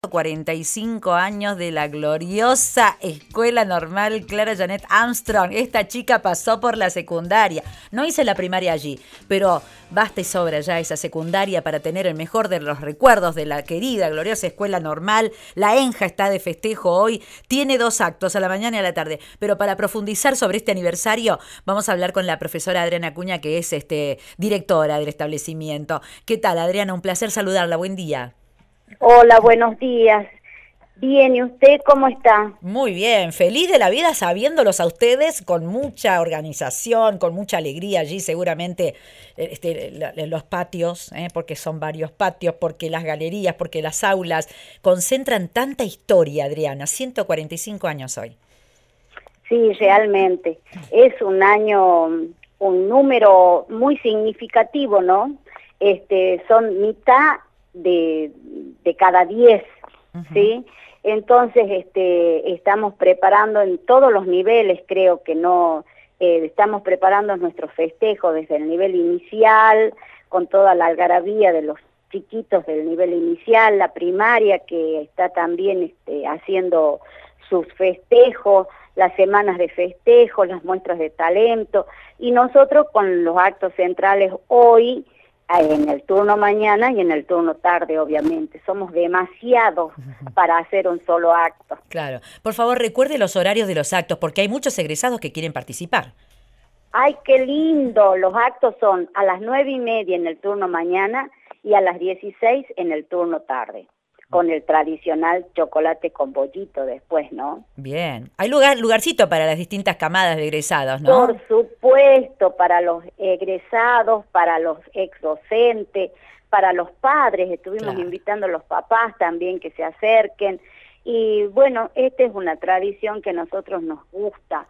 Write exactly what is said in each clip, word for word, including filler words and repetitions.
cuarenta y cinco años de la gloriosa Escuela Normal Clara Janet Armstrong. Esta chica pasó por la secundaria. No hice la primaria allí, pero basta y sobra ya esa secundaria para tener el mejor de los recuerdos de la querida, gloriosa Escuela Normal. La ENJA está de festejo hoy. Tiene dos actos, a la mañana y a la tarde. Pero para profundizar sobre este aniversario, vamos a hablar con la profesora Adriana Acuña, que es este, directora del establecimiento. ¿Qué tal, Adriana? Un placer saludarla. Buen día. Hola, buenos días. Bien, ¿y usted cómo está? Muy bien, feliz de la vida sabiéndolos a ustedes con mucha organización, con mucha alegría allí seguramente este, los patios, ¿eh? Porque son varios patios, porque las galerías, porque las aulas concentran tanta historia, Adriana, ciento cuarenta y cinco años hoy. Sí, realmente, es un año, un número muy significativo, ¿no? Este, son mitad de, de cada diez, uh-huh. ¿Sí? Entonces, este, estamos preparando en todos los niveles, creo que no, eh, estamos preparando nuestros festejos desde el nivel inicial, con toda la algarabía de los chiquitos del nivel inicial, la primaria que está también este, haciendo sus festejos, las semanas de festejo, las muestras de talento, y nosotros con los actos centrales hoy, en el turno mañana y en el turno tarde, obviamente. Somos demasiados para hacer un solo acto. Claro. Por favor, recuerde los horarios de los actos, porque hay muchos egresados que quieren participar. ¡Ay, qué lindo! Los actos son a las nueve y media en el turno mañana y a las dieciséis en el turno tarde, con el tradicional chocolate con bollito después, ¿no? Bien. Hay lugar, lugarcito para las distintas camadas de egresados, ¿no? Por supuesto, para los egresados, para los exdocentes, para los padres. Estuvimos claro. invitando a los papás también que se acerquen. Y bueno, esta es una tradición que a nosotros nos gusta,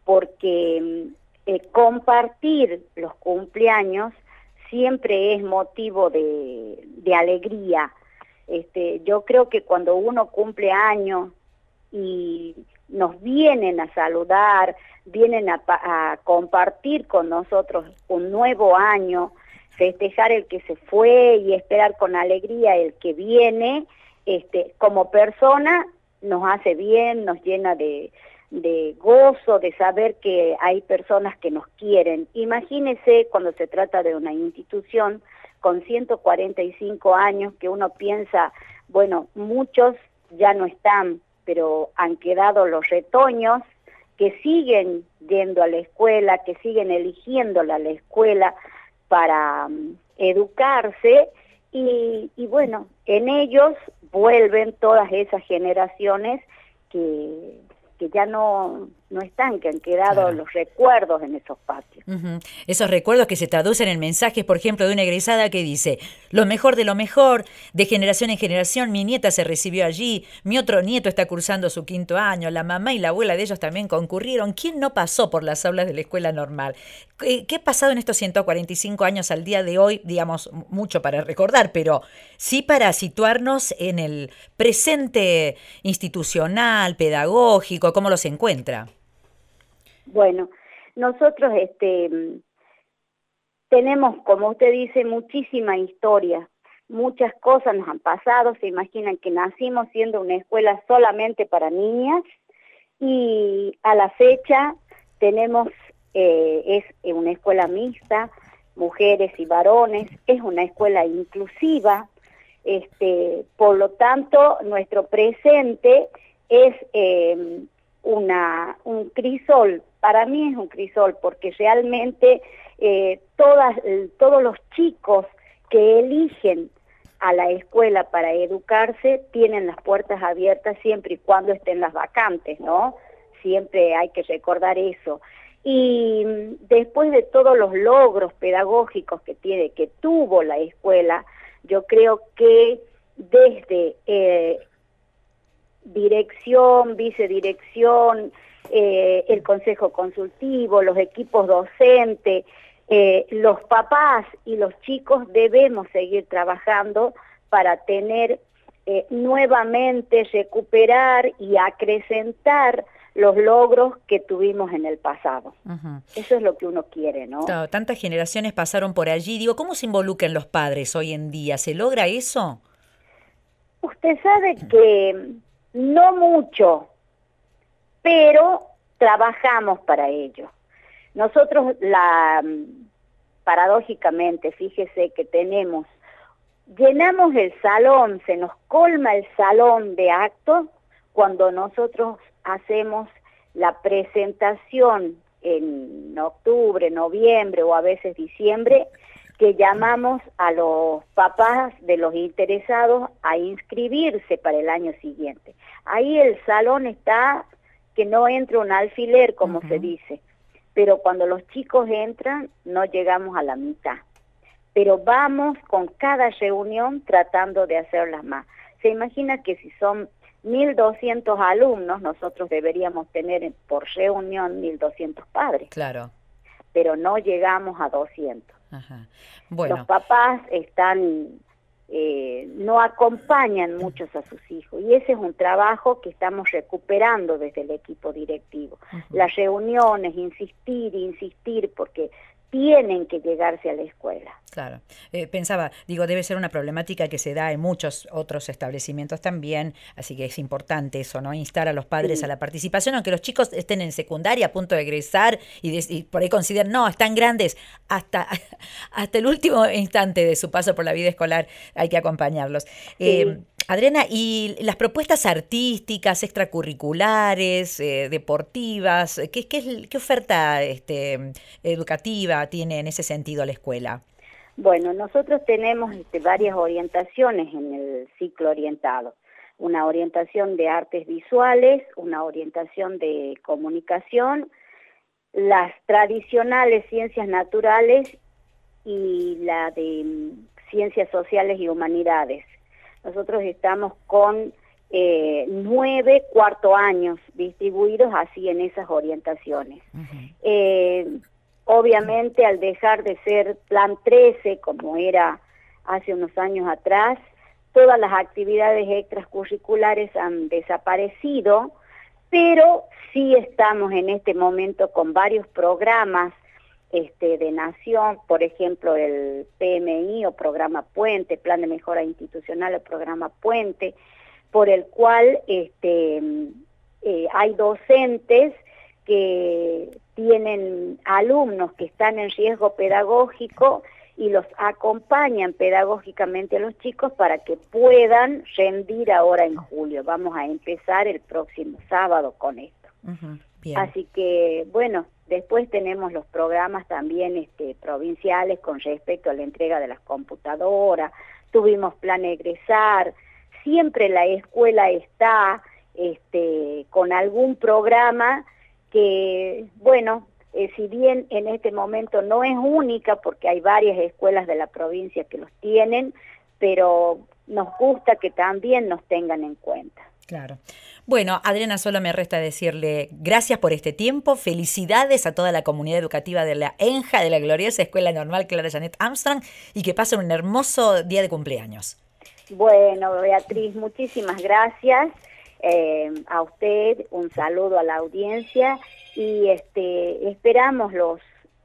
porque eh, compartir los cumpleaños siempre es motivo de, de alegría. Este, yo creo que cuando uno cumple años y nos vienen a saludar, vienen a, a compartir con nosotros un nuevo año, festejar el que se fue y esperar con alegría el que viene, este, como persona nos hace bien, nos llena de, de gozo, de saber que hay personas que nos quieren. Imagínese cuando se trata de una institución con ciento cuarenta y cinco años, que uno piensa, bueno, muchos ya no están, pero han quedado los retoños que siguen yendo a la escuela, que siguen eligiéndola a la escuela para um, educarse, y, y bueno, en ellos vuelven todas esas generaciones que, que ya no, no están, que han quedado claro. los recuerdos en esos patios. Uh-huh. Esos recuerdos que se traducen en mensajes, por ejemplo, de una egresada que dice, lo mejor de lo mejor, de generación en generación, mi nieta se recibió allí, mi otro nieto está cursando su quinto año, la mamá y la abuela de ellos también concurrieron. ¿Quién no pasó por las aulas de la escuela normal? ¿Qué, qué ha pasado en estos ciento cuarenta y cinco años al día de hoy? Digamos, mucho para recordar, pero sí para situarnos en el presente institucional, pedagógico, ¿cómo los encuentra? Bueno, nosotros este, tenemos, como usted dice, muchísima historia, muchas cosas nos han pasado. Se imaginan que nacimos siendo una escuela solamente para niñas y a la fecha tenemos, eh, es una escuela mixta, mujeres y varones, es una escuela inclusiva, este, por lo tanto nuestro presente es eh, una, un crisol. Para mí es un crisol porque realmente eh, todas, todos los chicos que eligen a la escuela para educarse tienen las puertas abiertas siempre y cuando estén las vacantes, ¿no? Siempre hay que recordar eso. Y después de todos los logros pedagógicos que tiene, que tuvo la escuela, yo creo que desde eh, dirección, vicedirección, Eh, el consejo consultivo, los equipos docentes, eh, los papás y los chicos debemos seguir trabajando para tener eh, nuevamente, recuperar y acrecentar los logros que tuvimos en el pasado. Uh-huh. Eso es lo que uno quiere, ¿no? Claro, tantas generaciones pasaron por allí. Digo, ¿cómo se involucran los padres hoy en día? ¿Se logra eso? Usted sabe que no mucho, pero trabajamos para ello. Nosotros, la paradójicamente, fíjese que tenemos, llenamos el salón, se nos colma el salón de actos cuando nosotros hacemos la presentación en octubre, noviembre o a veces diciembre, que llamamos a los papás de los interesados a inscribirse para el año siguiente. Ahí el salón está que no entra un alfiler, como uh-huh. se dice, pero cuando los chicos entran no llegamos a la mitad. Pero vamos con cada reunión tratando de hacerlas más. Se imagina que si son mil doscientos alumnos, nosotros deberíamos tener por reunión mil doscientos padres. Claro. Pero no llegamos a doscientos. Ajá. Bueno. Los papás están, eh, no acompañan muchos a sus hijos y ese es un trabajo que estamos recuperando desde el equipo directivo. Uh-huh. Las reuniones, insistir, insistir, porque tienen que llegarse a la escuela. Claro. Eh, pensaba, digo, debe ser una problemática que se da en muchos otros establecimientos también, así que es importante eso, ¿no? Instar a los padres sí. a la participación, aunque los chicos estén en secundaria a punto de egresar y, de, y por ahí consideran, no, están grandes, hasta, hasta el último instante de su paso por la vida escolar hay que acompañarlos. Sí. Eh, Adriana, ¿y las propuestas artísticas, extracurriculares, eh, deportivas, qué, qué, qué oferta este, educativa tiene en ese sentido la escuela? Bueno, nosotros tenemos este, varias orientaciones en el ciclo orientado. Una orientación de artes visuales, una orientación de comunicación, las tradicionales ciencias naturales y la de ciencias sociales y humanidades. Nosotros estamos con eh, nueve cuarto años distribuidos así en esas orientaciones. Uh-huh. Eh, obviamente al dejar de ser plan trece como era hace unos años atrás, todas las actividades extracurriculares han desaparecido, pero sí estamos en este momento con varios programas Este, de nación, por ejemplo el P M I o programa Puente, Plan de Mejora Institucional o programa Puente, por el cual este, eh, hay docentes que tienen alumnos que están en riesgo pedagógico y los acompañan pedagógicamente a los chicos para que puedan rendir ahora en julio. Vamos a empezar el próximo sábado con esto. Uh-huh. Bien. Así que, bueno, después tenemos los programas también este, provinciales con respecto a la entrega de las computadoras, tuvimos plan egresar, siempre la escuela está este, con algún programa que, bueno, eh, si bien en este momento no es única porque hay varias escuelas de la provincia que los tienen, pero nos gusta que también nos tengan en cuenta. Claro. Bueno, Adriana, solo me resta decirle gracias por este tiempo, felicidades a toda la comunidad educativa de la ENJA, de la gloriosa Escuela Normal Clara Janet Armstrong, y que pasen un hermoso día de cumpleaños. Bueno, Beatriz, muchísimas gracias eh, a usted, un saludo a la audiencia, y este esperamos los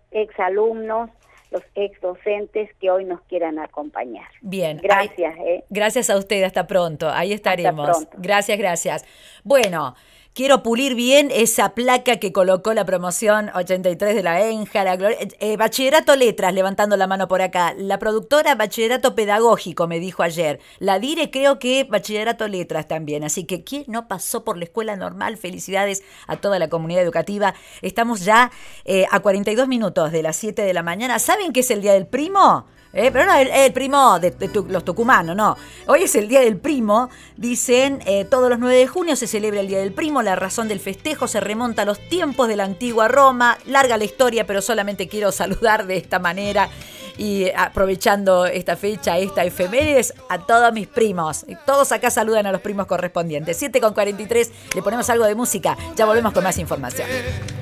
exalumnos, los ex docentes que hoy nos quieran acompañar. Bien. Gracias. Ay, eh. Gracias a usted, hasta pronto. Ahí estaremos. Hasta pronto. Gracias, gracias. Bueno, quiero pulir bien esa placa que colocó la promoción ochenta y tres de la ENJA, la Gloria, eh, Bachillerato Letras, levantando la mano por acá. La productora Bachillerato Pedagógico, me dijo ayer. La Dire creo que Bachillerato Letras también. Así que, ¿quién no pasó por la escuela normal? Felicidades a toda la comunidad educativa. Estamos ya eh, a cuarenta y dos minutos de las siete de la mañana. ¿Saben qué es el Día del Primo? Eh, pero no el, el primo de, de tu, los tucumanos, no. Hoy es el Día del Primo, dicen, eh, todos los nueve de junio se celebra el Día del Primo, la razón del festejo se remonta a los tiempos de la antigua Roma, larga la historia, pero solamente quiero saludar de esta manera y eh, aprovechando esta fecha, esta efemérides, a todos mis primos. Todos acá saludan a los primos correspondientes. siete con cuarenta y tres, le ponemos algo de música, ya volvemos con más información.